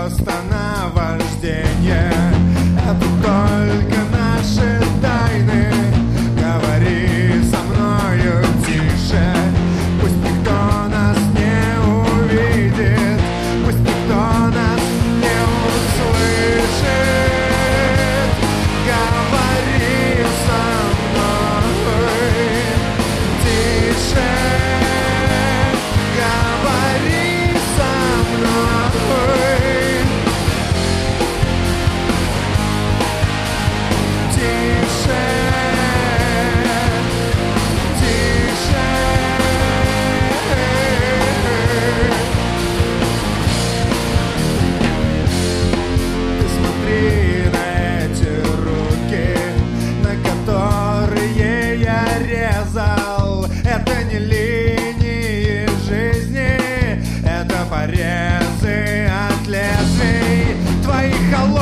просто наваждение. Это только наши тайны. Говори со мною тише. Пусть никто нас не увидит, пусть никто нас не услышит. Говори со мной тише. Говори со мной тише. Ты смотри на эти руки, на которые я резал. Это не линии жизни, это порезы от лезвий твоих холодных